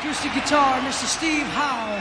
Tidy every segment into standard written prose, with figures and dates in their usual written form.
acoustic guitar, Mr. Steve Howe.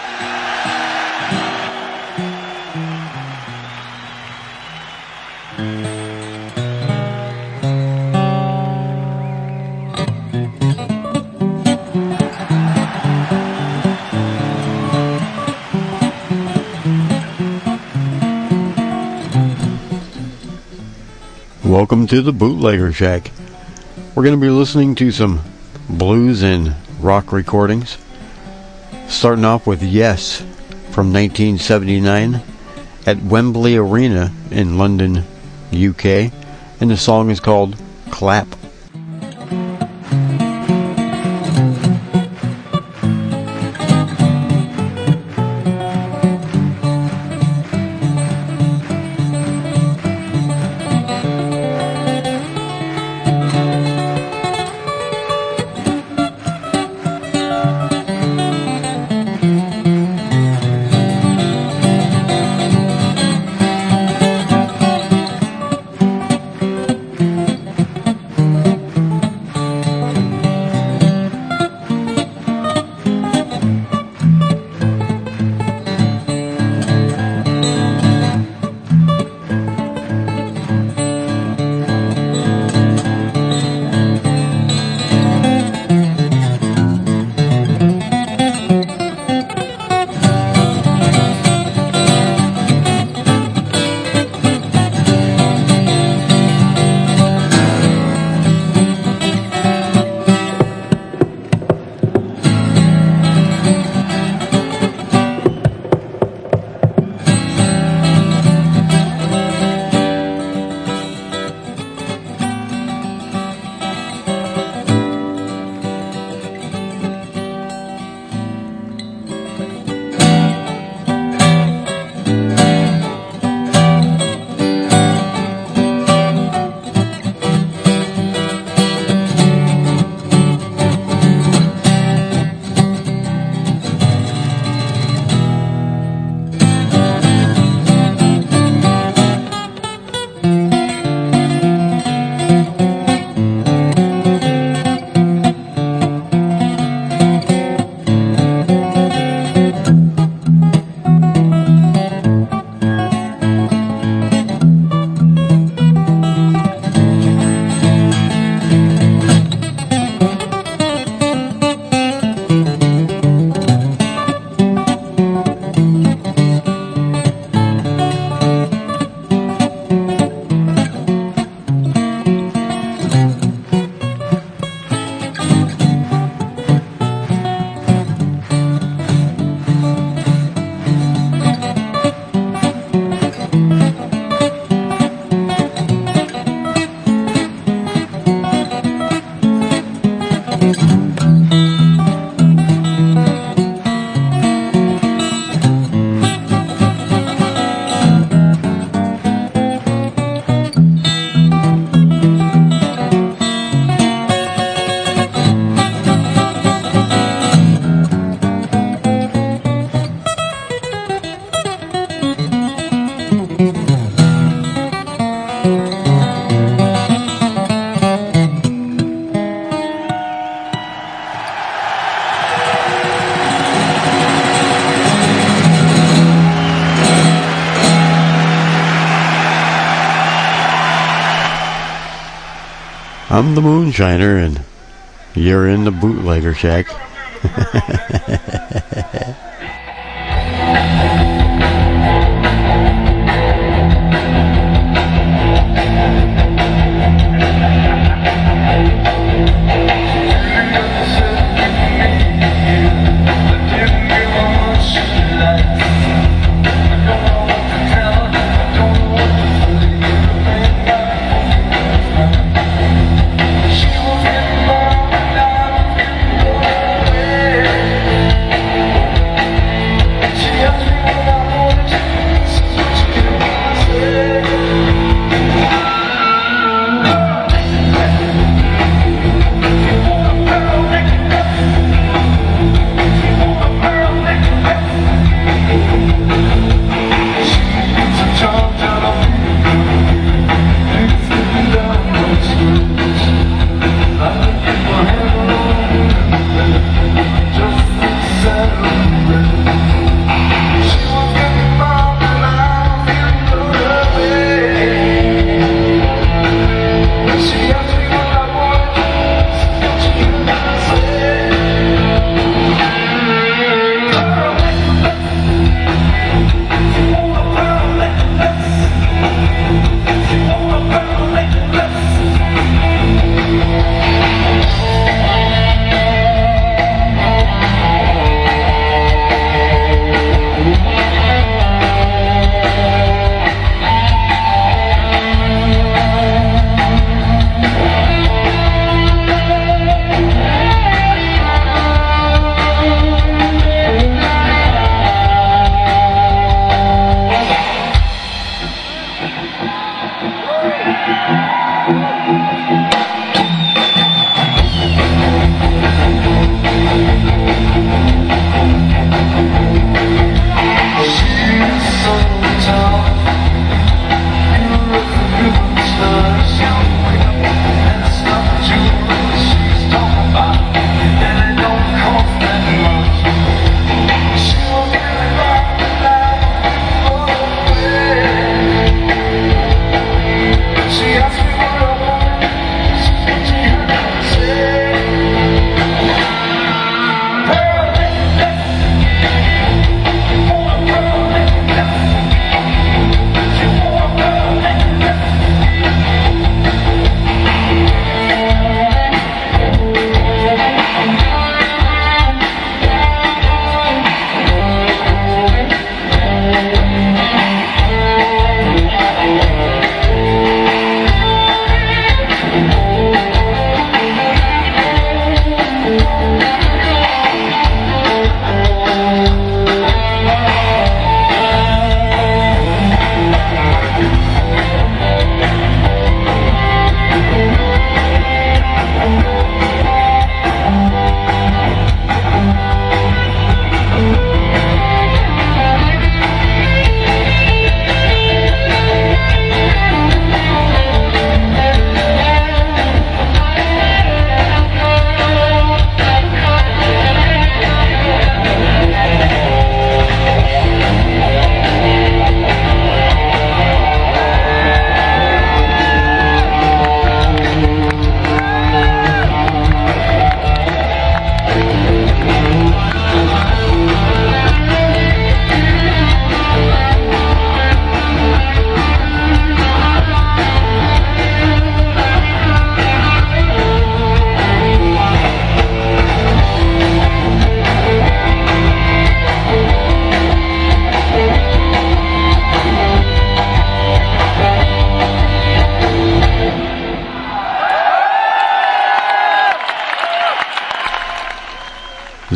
Welcome to the Bootlegger Shack. We're going to be listening to some blues and rock recordings. Starting off with Yes from 1979 at Wembley Arena in London, UK. And the song is called Clap. I'm the Moonshiner, and you're in the Bootlegger Shack.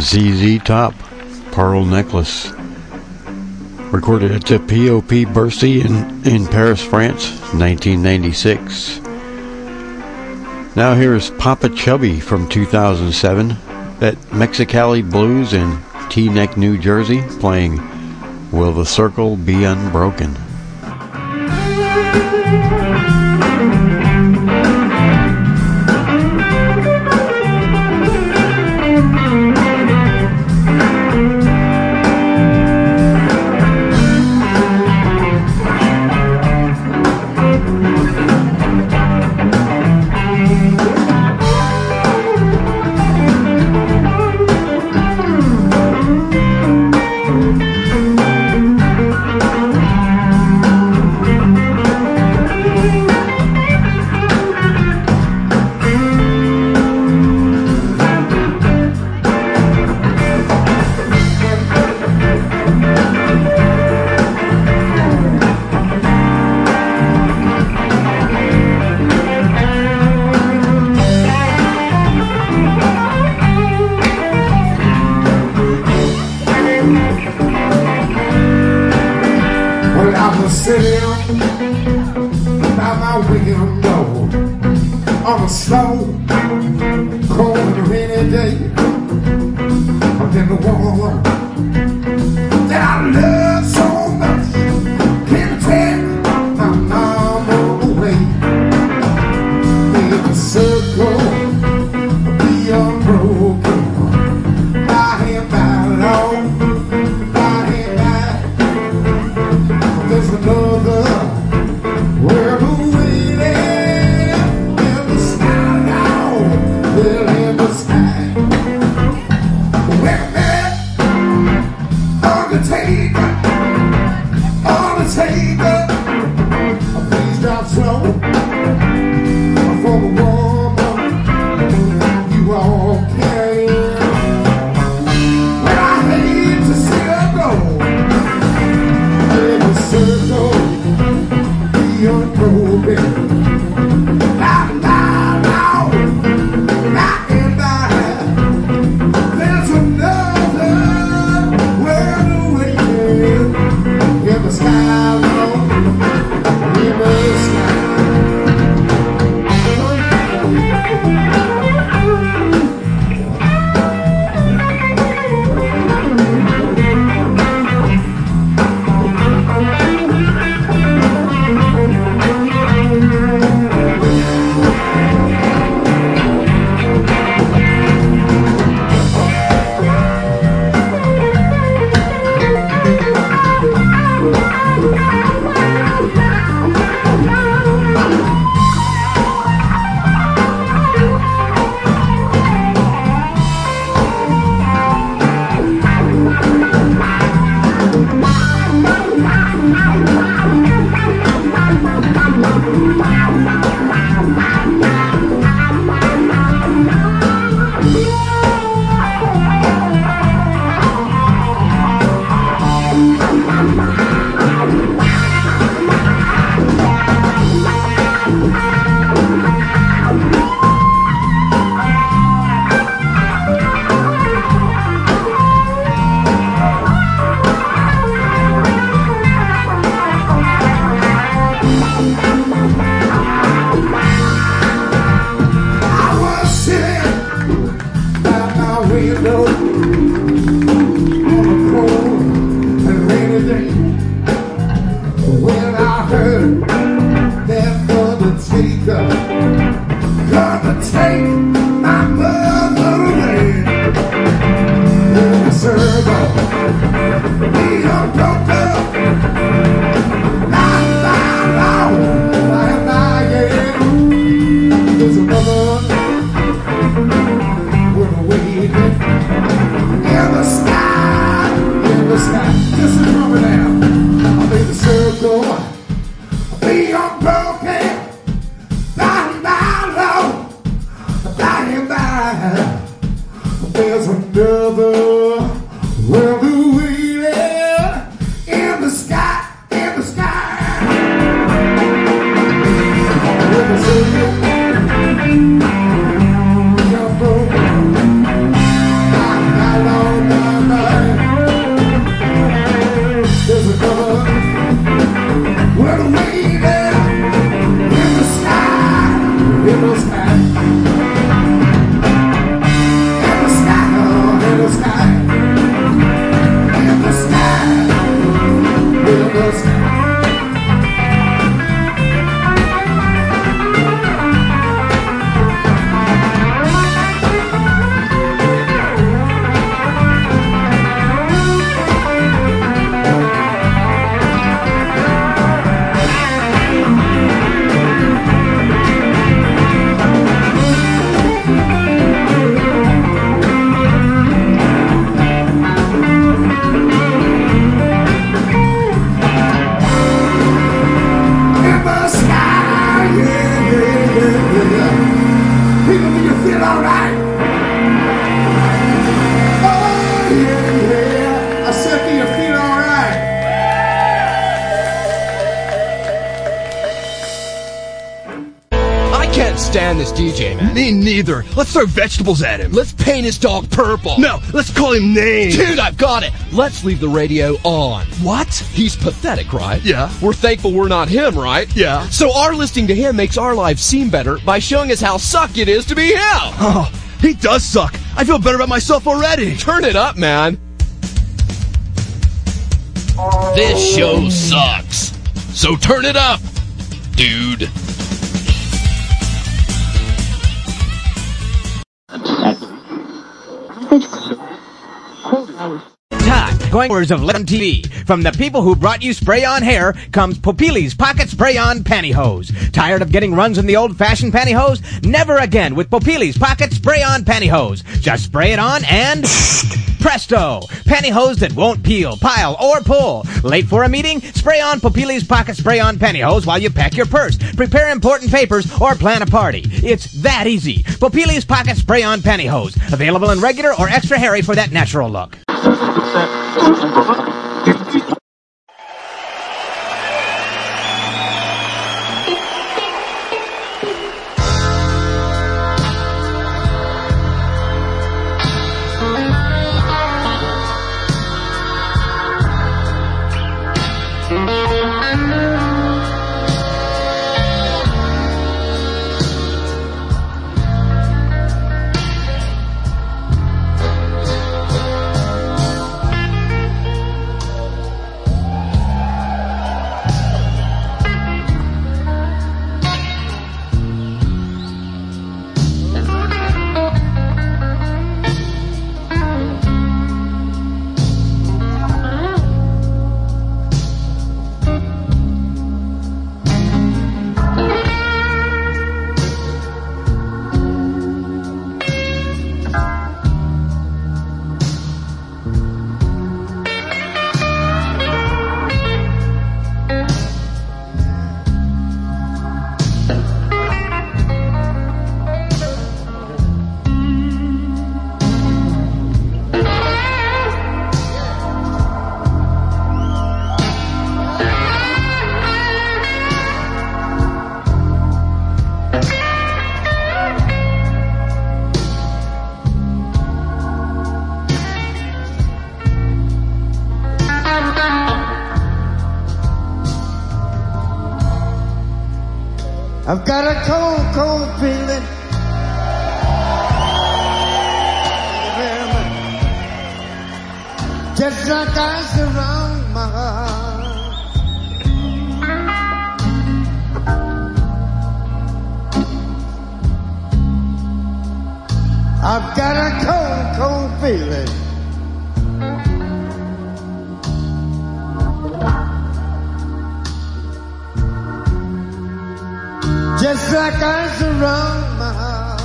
ZZ Top, Pearl Necklace. Recorded at the POP Bercy in Paris, France, 1996. Now here's Papa Chubby from 2007 at Mexicali Blues in Teaneck, New Jersey, playing Will the Circle Be Unbroken? this DJ, man. Me neither. Let's throw vegetables at him. Let's paint his dog purple. No, let's call him names. Dude, I've got it. Let's leave the radio on. What? He's pathetic, right? Yeah. We're thankful we're not him, right? Yeah. So our listening to him makes our lives seem better by showing us how suck it is to be him. Oh, he does suck. I feel better about myself already. Turn it up, man. This show sucks. So turn it up, dude. Goers of Lemon TV. From the people who brought you spray-on hair comes Popili's Pocket Spray-On Pantyhose. Tired of getting runs in the old-fashioned pantyhose? Never again with Popili's Pocket Spray-On Pantyhose. Just spray it on and... presto! Pantyhose that won't peel, pile, or pull. Late for a meeting? Spray on Popili's Pocket Spray-On Pantyhose while you pack your purse, prepare important papers, or plan a party. It's that easy. Popili's Pocket Spray-On Pantyhose. Available in regular or extra hairy for that natural look. I've got a cold, cold feeling. Very much. Just like ice around my heart. I've got a cold, cold feeling. Just like ice around my heart.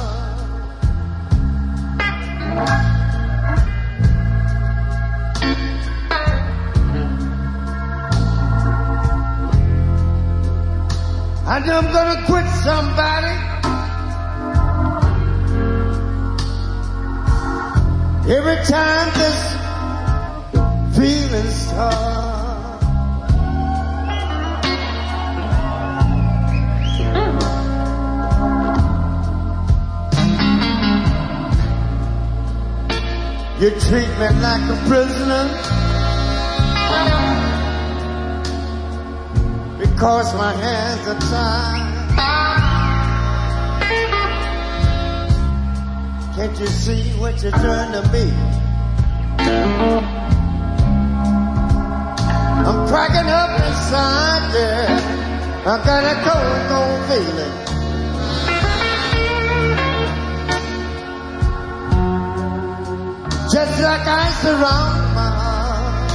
I know I'm gonna quit somebody. Every time this feeling starts. You treat me like a prisoner because my hands are tied. Can't you see what you're doing to me? I'm cracking up inside there. I got a cold, cold feeling. Just like ice around my heart.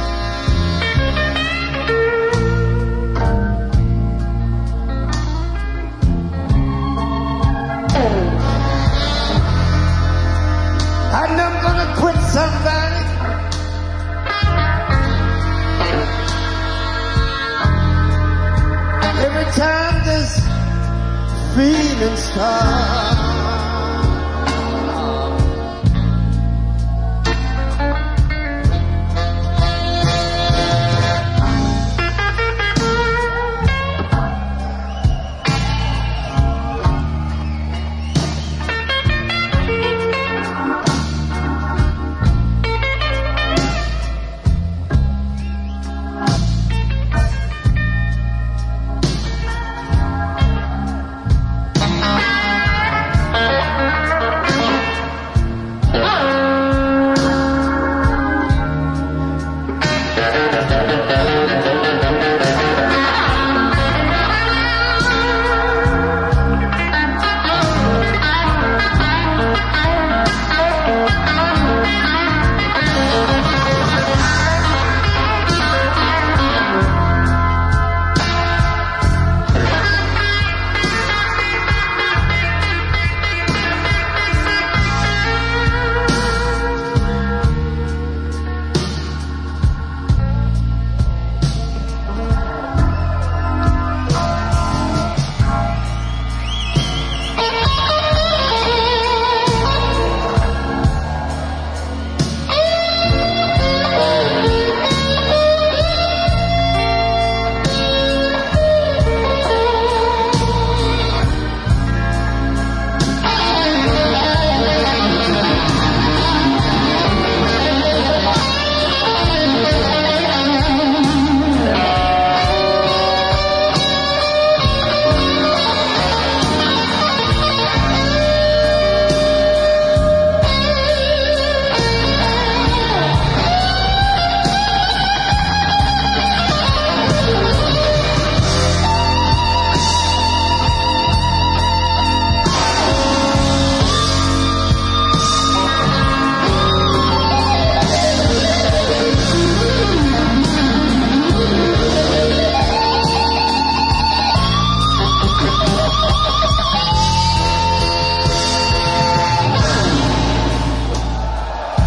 I know I'm gonna quit somebody. Every time this feeling starts.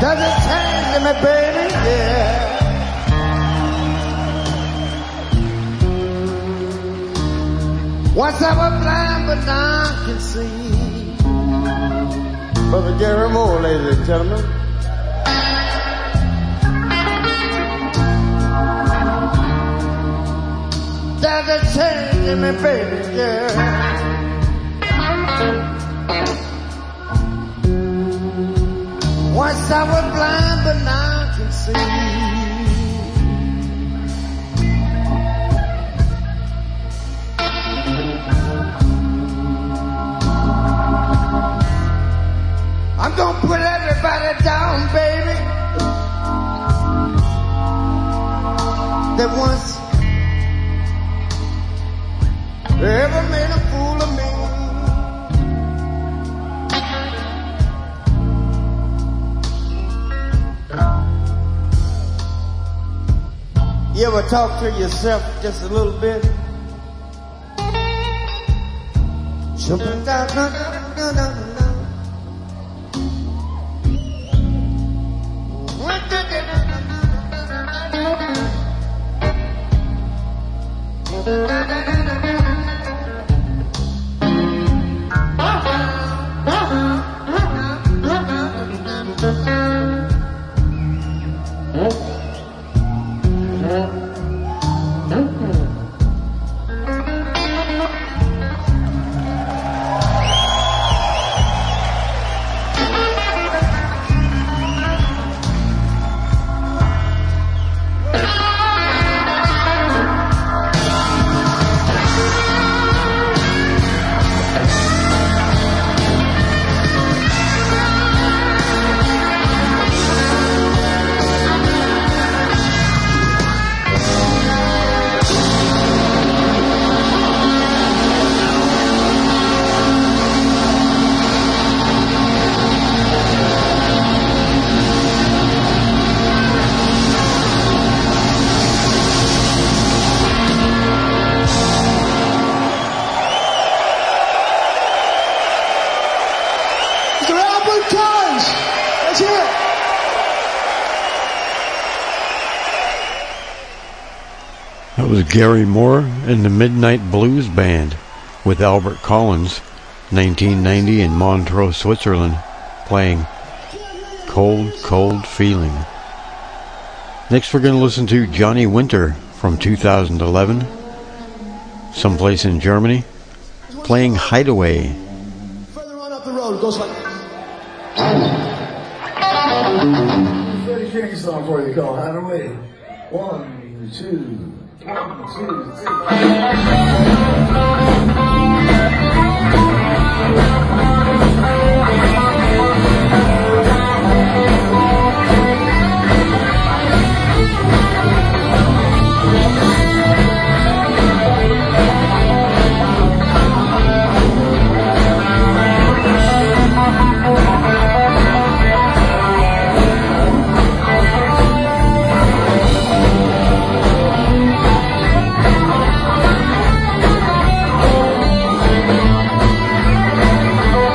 Does it change me, baby? Yeah. Once I was blind, but now I can see. Brother Gary Moore, ladies and gentlemen. Does it change me, baby? Yeah. Once I was blind, but now I can see. I'm gonna put everybody down, baby, that once ever made a fool of me. You ever talk to yourself just a little bit? Jumping down, down, down, down, down. Gary Moore and the Midnight Blues Band with Albert Collins, 1990 in Montreux, Switzerland, playing Cold, Cold Feeling. Next we're going to listen to Johnny Winter from 2011, someplace in Germany, playing Hideaway. Further on up the road, it goes like this. Freddie King song for you called Hideaway. 1, 2. 1, 2, 3.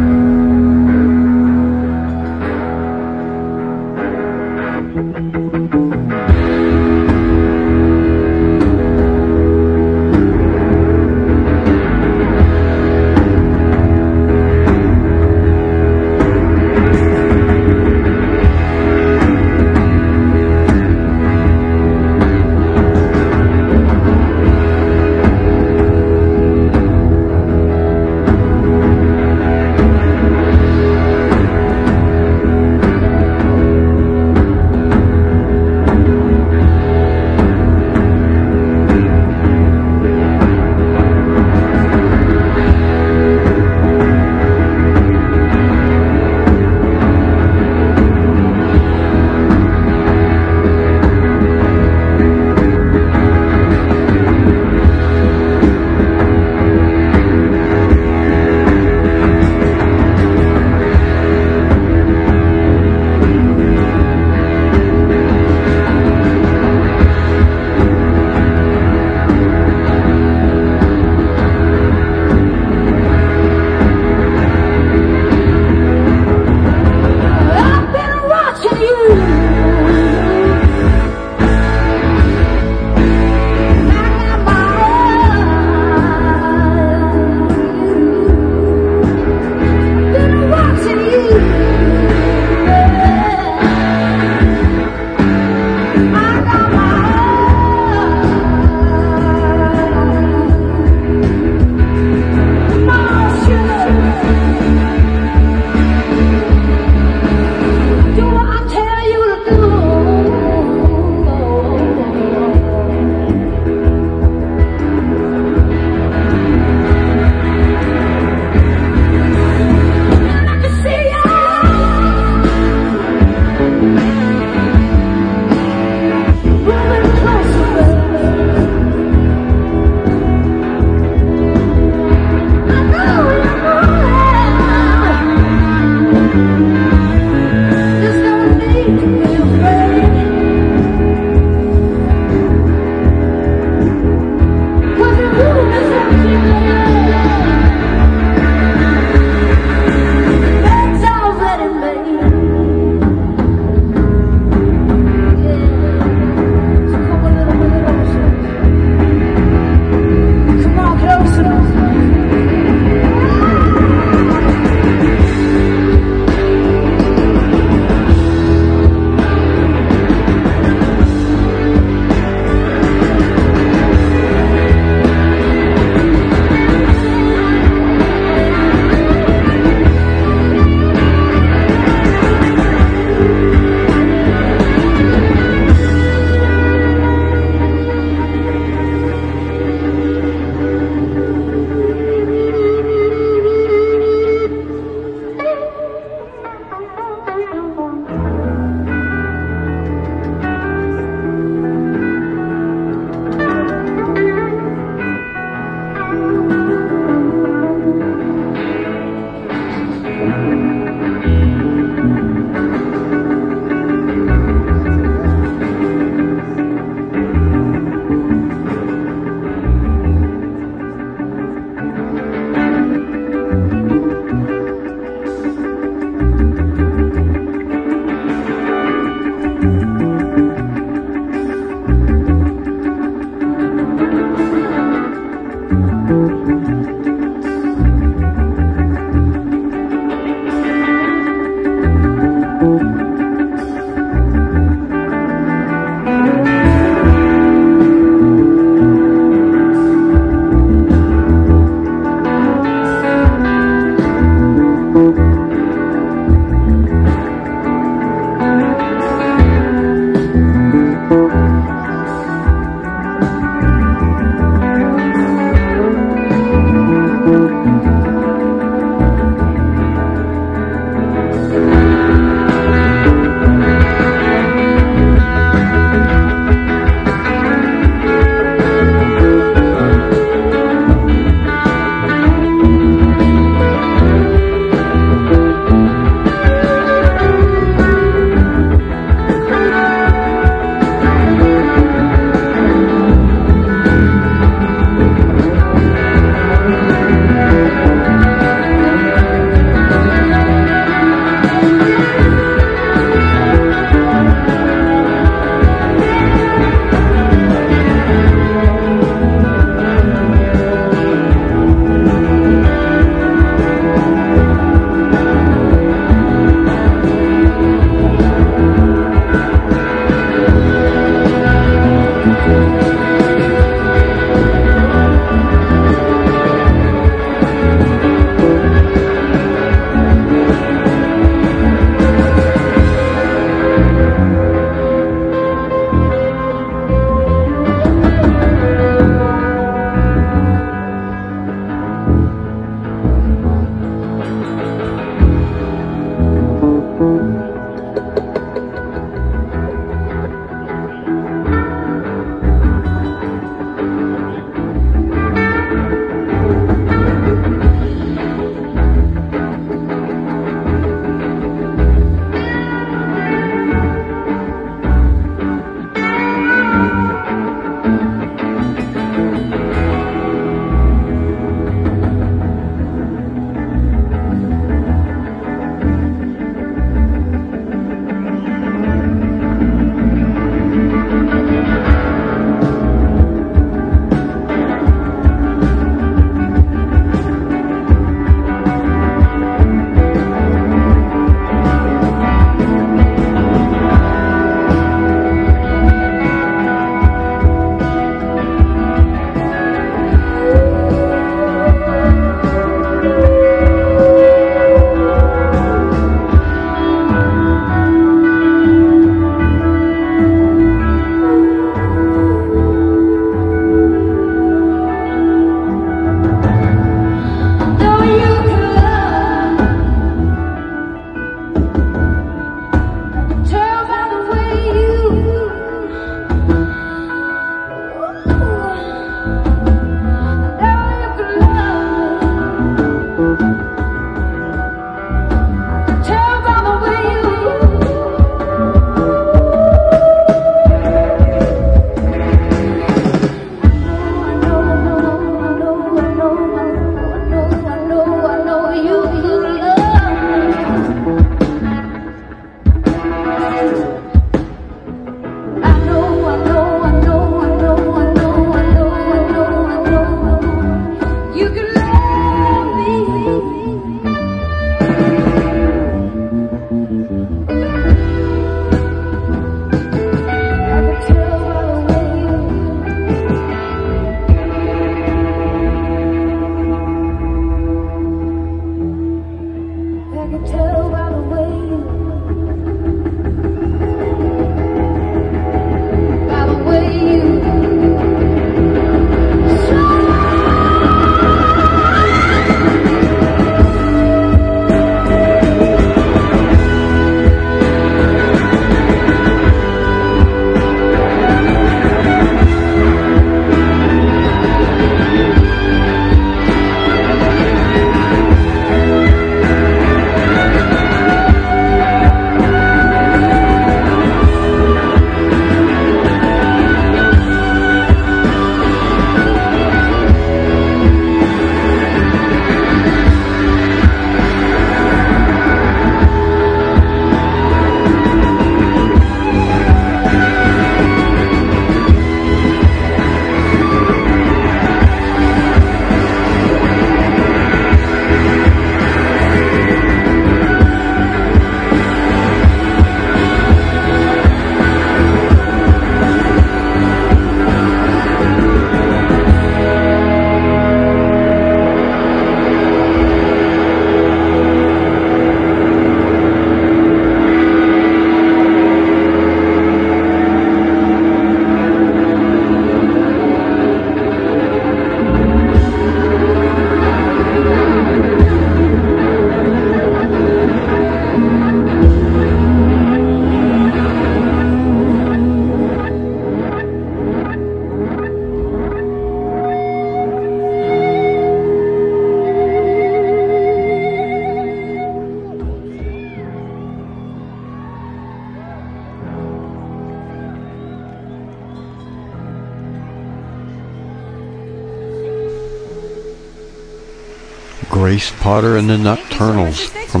Grace Potter and the Nocturnals from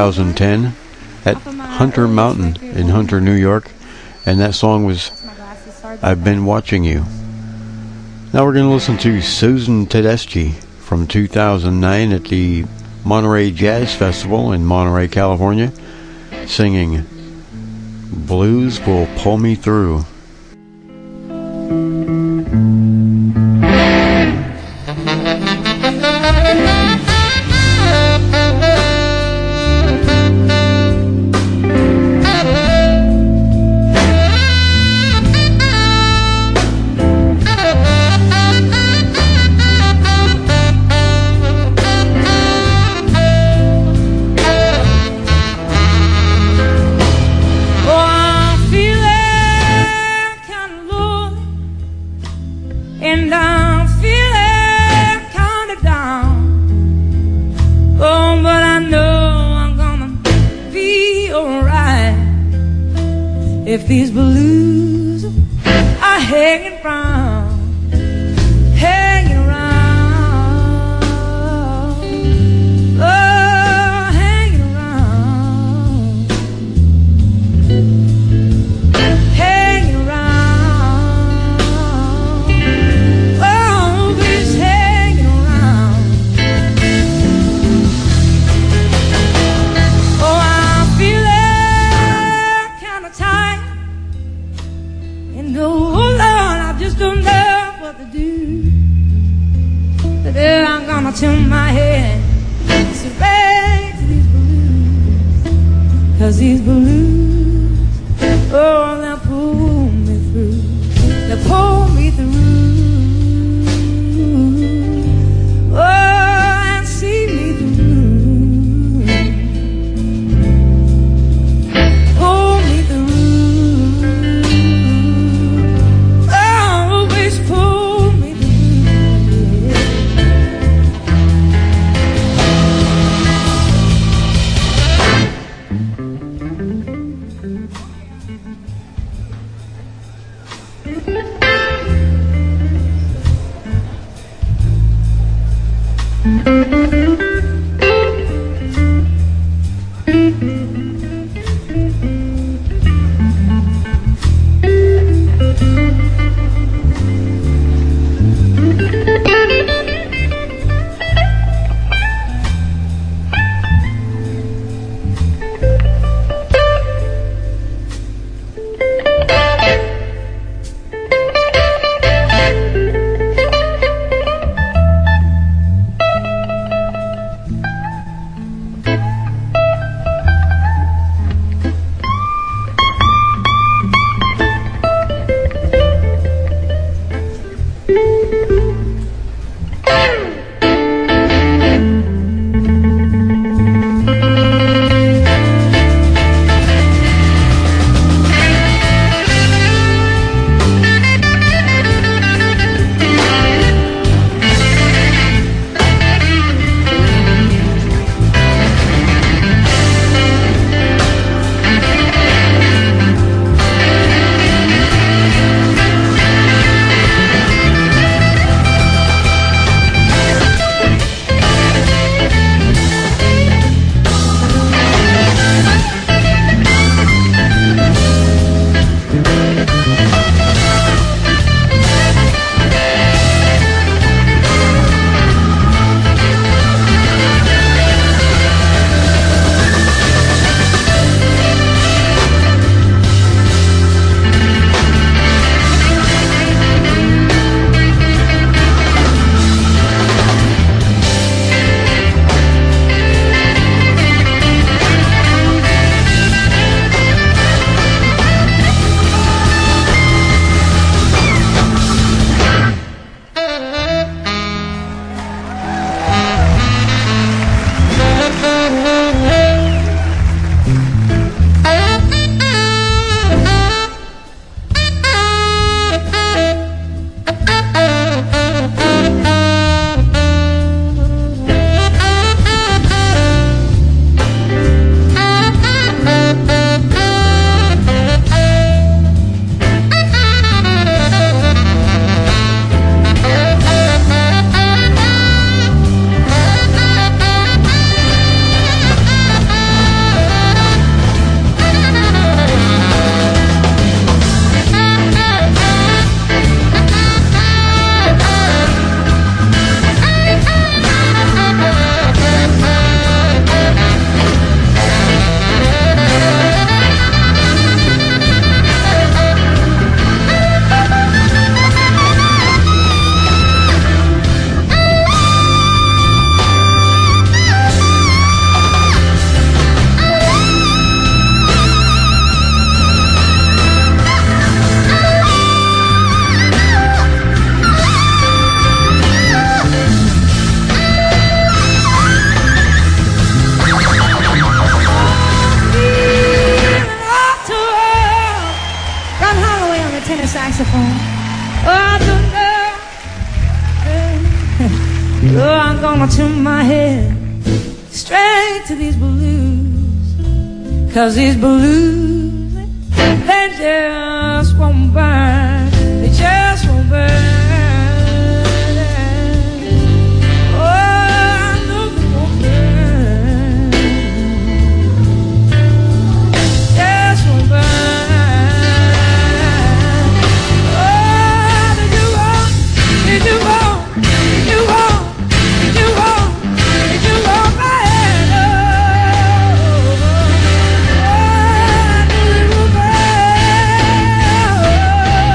2010 at Hunter Mountain in Hunter, New York. And that song was I've Been Watching You. Now we're going to listen to Susan Tedeschi from 2009 at the Monterey Jazz Festival in Monterey, California, singing Blues Will Pull Me Through. if these blues are hanging round, hanging around, oh, hanging around, hanging around, oh, please hanging around. Oh, I'm feeling kind of tired, and oh Lord, I just don't know what to do. But I'm gonna turn my head straight to these blues, 'cause these blues, oh, they'll pull me through, they'll pull me through, oh, and see me through, pull me through, always pull me through. saxophone. Oh, oh, I'm gonna tune my head straight to these blues, 'cause these blues, they just won't burn. They just won't burn. Oh, I know they won't burn. Just won't burn. Oh, did you want? Did you want? Did you want? Did you want? Did you want my head? Oh, I knew it would burn.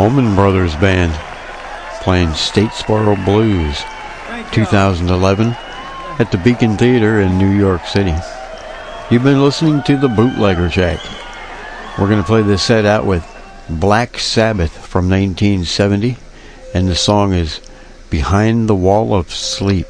Allman Brothers Band playing Statesboro Blues 2011 at the Beacon Theater in New York City. You've been listening to the Bootlegger Shack. We're going to play this set out with Black Sabbath from 1970, and the song is Behind the Wall of Sleep.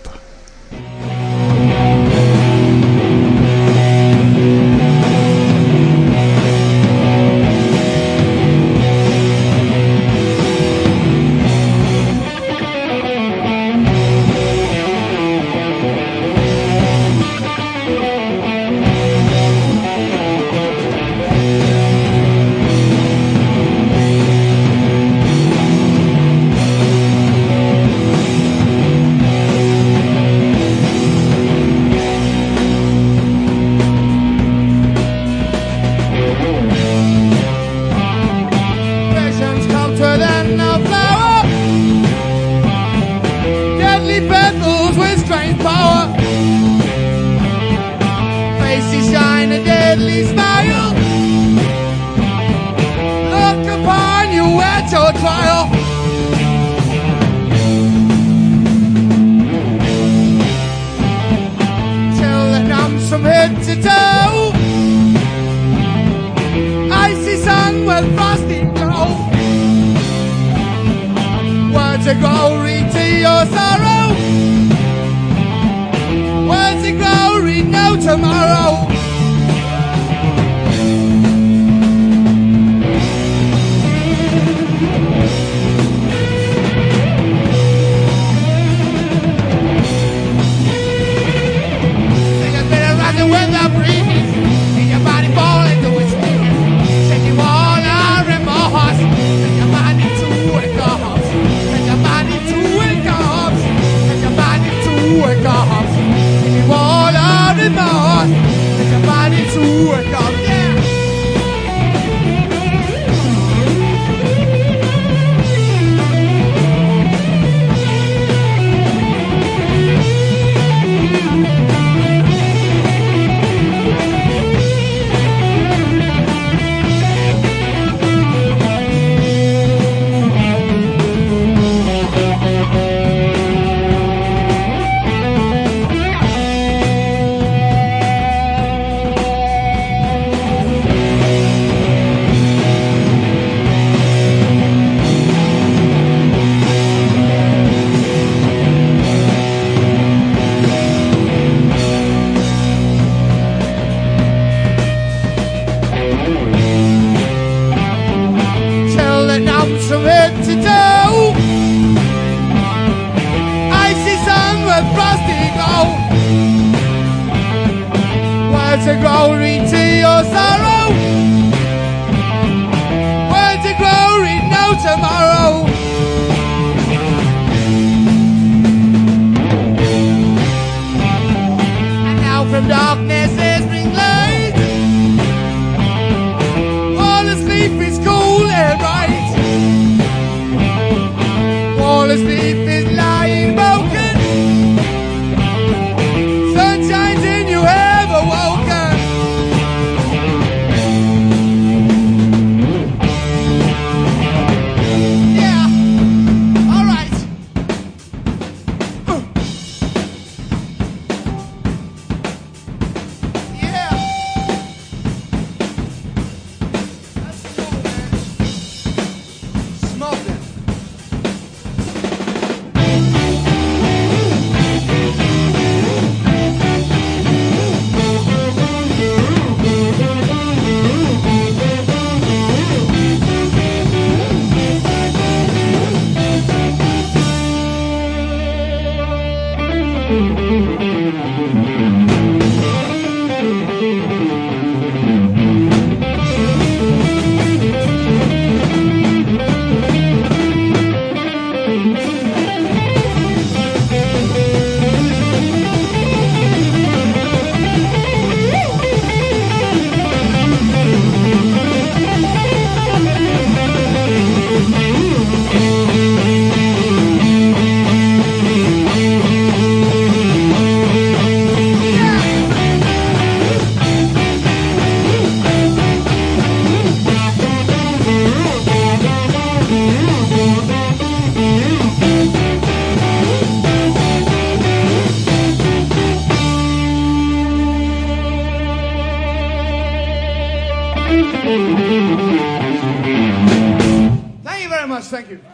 Thank you.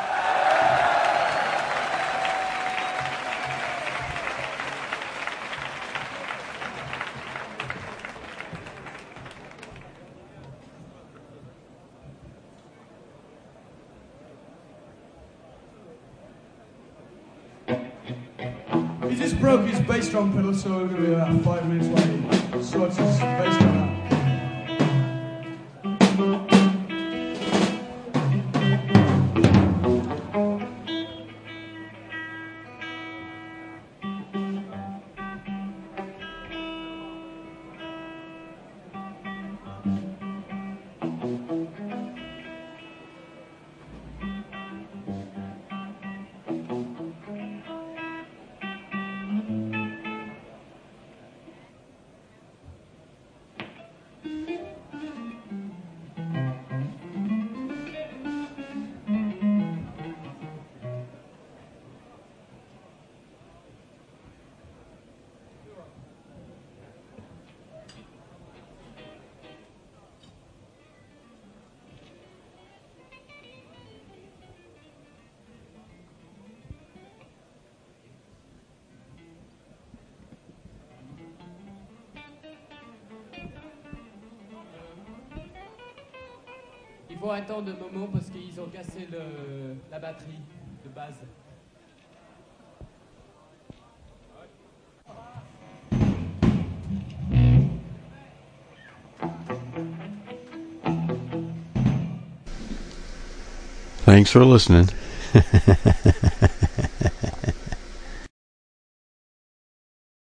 He just broke his bass drum pedal, so we're going to be about 5 minutes while he sorts his bass drum out. Il faut attendre un moment parce qu'ils ont cassé la batterie de base. Thanks for listening.